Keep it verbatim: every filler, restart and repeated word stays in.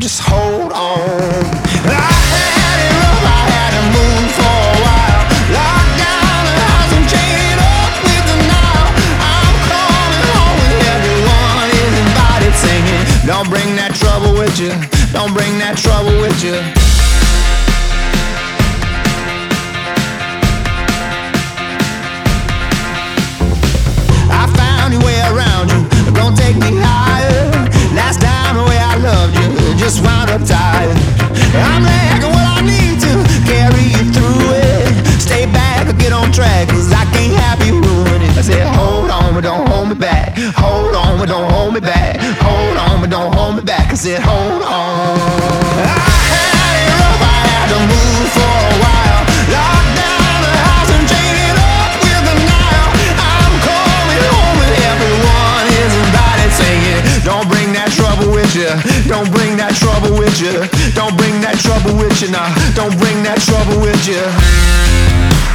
just hold on. I had it rough, I had to move for a while. Lock down the house and chain it up with the Nile. I'm coming home with everyone is invited singing. Don't bring that trouble with you, don't bring that trouble with you. I found a way around you, gonna take me higher. Last time the way I loved you, just wound up tired. I'm lacking what I need to carry you through it. Stay back or get on track, cause I can't have you ruin it. I said hold on, but don't hold me back. Hold on, but don't hold me back. Hold on, but don't hold me back. I said hold on. I had it rough, I had to move for a while. Lock down the house and chain it up with the Nile. I'm coming home and everyone is invited singing. Don't bring that trouble with you, don't bring that trouble with you. Don't bring that trouble with you now, don't bring that trouble with you.